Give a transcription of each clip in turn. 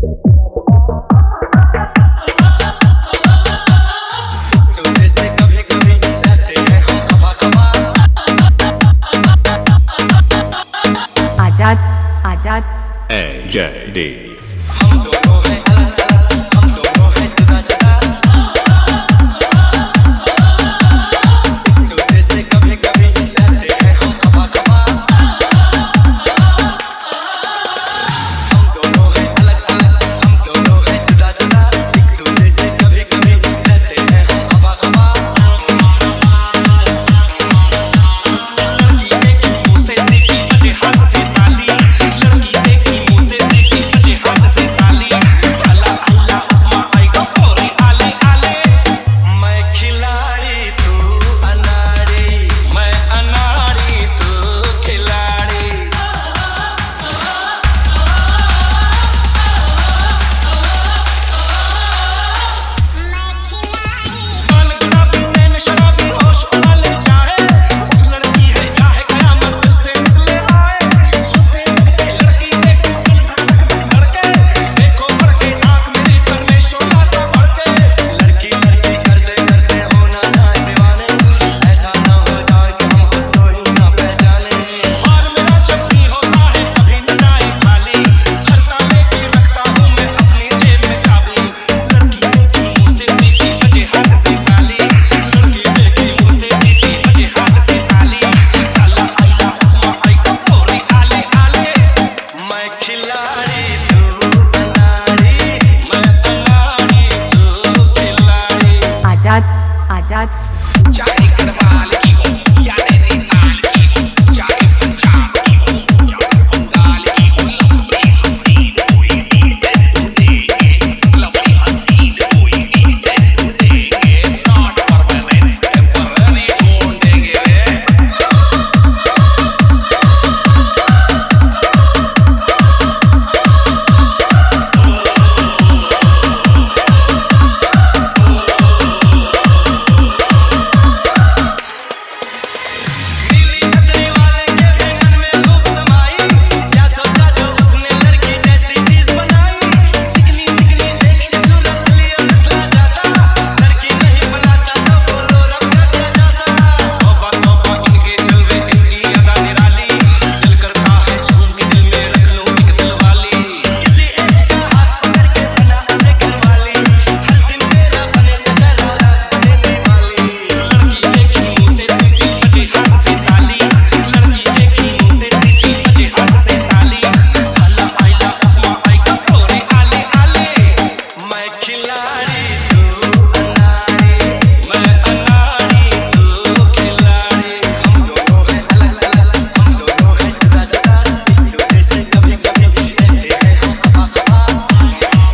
आजाद AJD हम दोनों हैं अलग अलग, हम दोनों हैं जुदा जुदा। दूसरे से कभी कभी रहते हैं हम हवा हवा। हम दोनों हैं अलग अलग, हम दोनों हैं जुदा जुदा। दूसरे से कभी कभी रहते हैं हम हवा हवा। लड़की देखी मुँह से सीखी सजे हाथ से ताली। लड़की देखी मुँह से सीखी सजे हाथ से ताली। भला आइला उपमा आएगा पोरी आले आले। मैं खिलाड़ी तू अनाड़ी, मैं अनाड़ी तू खिलाड़ी। बाल गुलाबी नैन शराबी होश उड़ा ले जाए। उस लड़की है या है कयामत दिल से निकले आए। सोते उठते लड़की देखो दिल धड़क धड़के। देखो बढ़ के आँख मेरी करने शोला तो बढ़ के। लड़की लड़की करते करते होना ना दीवाने। ऐसा ना हो जाए कि हमको कोई ना पहचाने। और मेरा जब भी होता है कभी निगाहें खाली। करता लेके रखता हूँ मैं अपनी जेब में चाबी। लड़की देखी मुँह से सीखी सजे हाथ से ताली। लड़की देखी मुँह से सीखी सजे हाथ से ताली। साला आइला उपमा आएगा पोरी आले आले। मैं खिलाड़ी तू अनाड़ी, मैं अनाड़ी तू खिलाड़ी। आजाद चाहे गढ़वाल की हो या नैनीताल की हो, चाहे पंजाब की हो या बंगाल की हो। लंबी हसीन कोई भी से तू देंगे। लंबी हसीन कोई भी से तू देंगे। नॉट परमानेंट टेम्पररी ढूंढेंगे रे। नीली नजरें वाले के भी मन में रूप समाई। क्या सोचा जो उसने लड़की जैसी चीज बनाई। चिकनी चिकनी देख के सूरज लिया निकला जाता। लड़की नहीं बनाता तो बोलो रब क्या जाता। तौबा तौबा इनके जलवे इनकी अदा निराली। दिल करता है झूम के दिल में रख लूं एक दिलवाली। किसी एक का हाथ पकड़ के बना से घरवाली। हर दिन मेरा बने शरारत देने वाली। लड़की देखी मुँह से सीखी सजे हाथ से ताली। लड़की देखी मुँह से सीखी सजे हाथ से ताली। साला आइला उपमा आएगा पोरी आले आले। मैं खिलाड़ी तू अनाड़ी, मैं अनाड़ी तू खिलाड़ी। हम दोनों हैं अलग अलग, हम दोनों हैं जुदा जुदा। दूसरे से कभी कभी रहते हैं हम हवा हवा।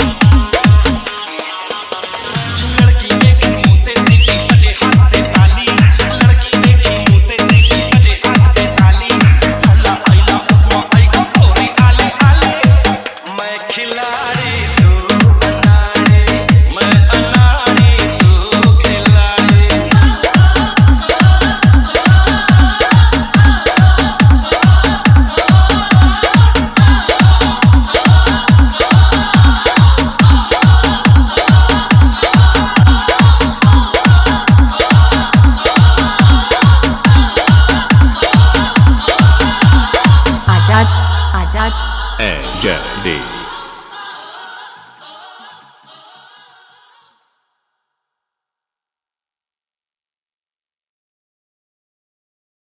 लड़की देखी मुँह से सीखी सजे हाथ से ताली। लड़की देखी मुँह से सीखी सजे हाथ से ताली। साला आइला उपमा आएगा पोरी आले आले। मैं खिलाड़ी तू अनाड़ी, मैं अनाड़ी तू खिलाड़ी। आजाद AJD